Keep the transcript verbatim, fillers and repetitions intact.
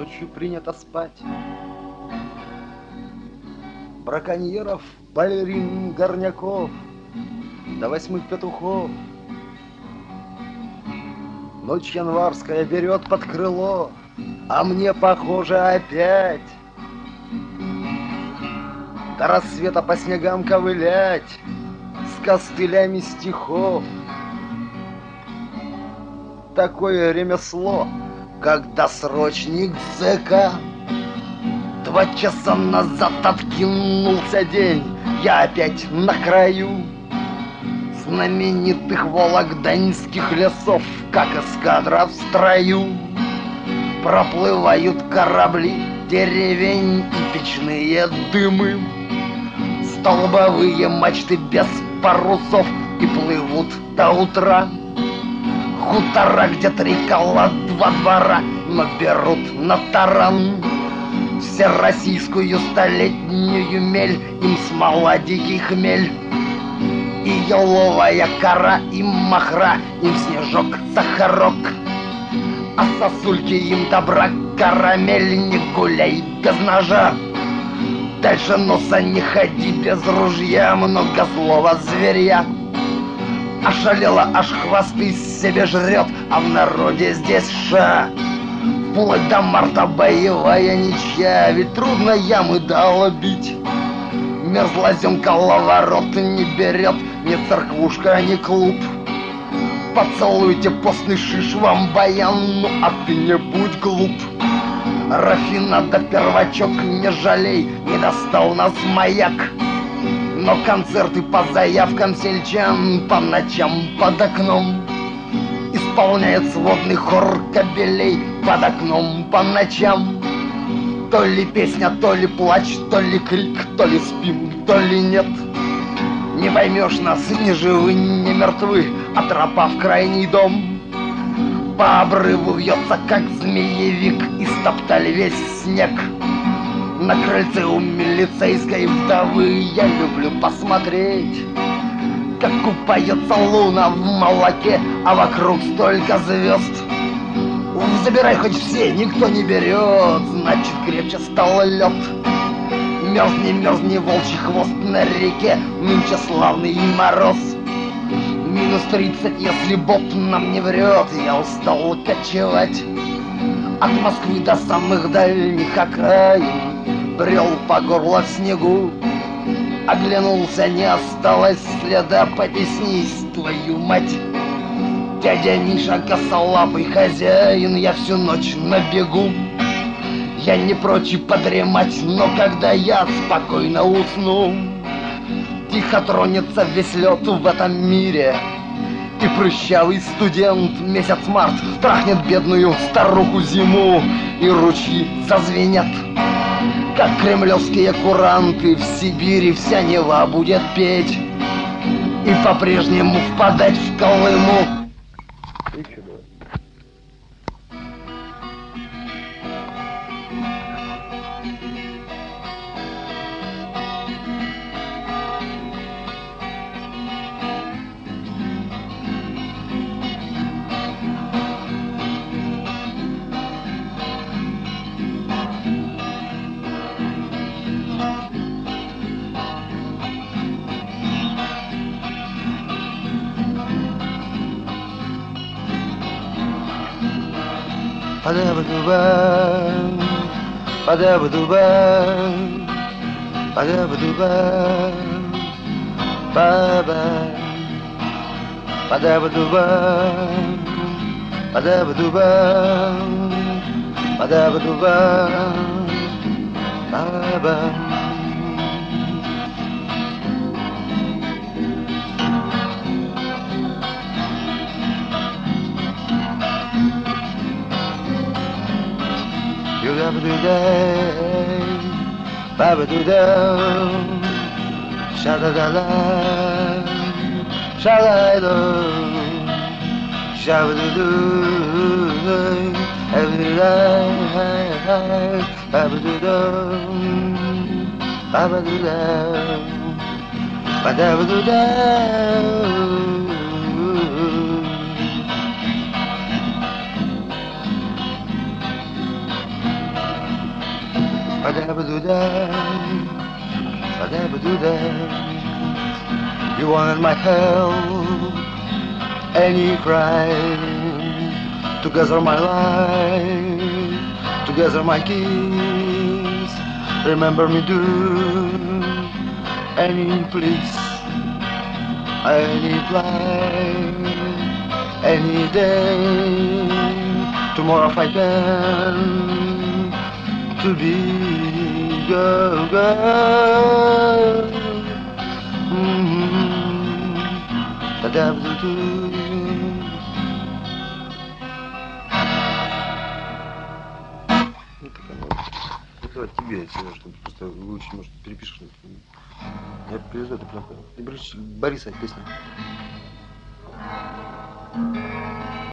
ночью принято спать. Браконьеров, балерин, горняков, до восьмых петухов. Ночь январская берет под крыло, а мне похоже опять до рассвета по снегам ковылять с костылями стихов. Такое ремесло, когда срочник зэка. Два часа назад откинулся день, я опять на краю знаменитых вологданских лесов, как эскадра в строю. Проплывают корабли деревень и печные дымы, столбовые мачты без парусов и плывут до утра. Хутора, где три кола, два двора, но берут на таран всероссийскую столетнюю мель, им смола дикий хмель. И еловая кора, им махра, им снежок, сахарок, а сосульки им добра, карамель. Не гуляй без ножа, дальше носа не ходи без ружья, многослова зверья. Ошалела, аж хвосты себе жрет, а в народе здесь ша. Вплоть до марта боевая ничья, ведь трудно ямы долбить. Мерзлозем коловорот не берет ни церквушка, ни клуб. Поцелуйте постный шиш вам баян, ну а ты не будь глуп. Рафинада первачок, не жалей, не достал нас маяк. Но концерты по заявкам сельчан по ночам под окном исполняет сводный хор кобелей под окном по ночам. То ли песня, то ли плач, то ли крик, то ли спим, то ли нет. Не поймешь нас, ни живы, ни мертвы, а тропа в крайний дом по обрыву вьется, как змеевик, и стоптали весь снег. На крыльце у милицейской вдовы я люблю посмотреть, как купается луна в молоке, а вокруг столько звезд. Забирай хоть все, никто не берет, значит крепче стал лед. Мерзни, мерзни, волчий хвост на реке, нынче славный мороз. Минус тридцать, если боб нам не врет, я устал кочевать от Москвы до самых дальних окраин. Брел по горло в снегу, оглянулся, не осталось следа, потеснись, твою мать. Дядя Миша, косолапый хозяин, я всю ночь на бегу. Я не прочь подремать, но когда я спокойно усну, тихо тронется весь лед в этом мире, и прыщавый студент месяц март трахнет бедную старуху зиму, и ручьи зазвенят, как кремлевские куранты. В Сибири вся Нева будет петь и по-прежнему впадать в Колыму. Падабадуба, падабадуба, падабадуба, баба, падабадуба, падабадуба, падабадуба, баба. Ba-ba-doo-day, ba-ba-doo-day, sha-da-da-da, sha-da-da, sha-ba-doo-doo, ba-ba-doo-day, ba-ba-doo-day, ba-ba-doo-day, ba-da-ba-doo-day. You wanted my help, and you cried. Together my life, together my kiss. Remember me, do any please, any plan, any day. Tomorrow if I can, to be girl, girl. Mm-hmm. Da-da-da-da. Это тебе, я тебе, чтобы просто выучить, может, перепишешь. Я привезу это прям. Бориса песня.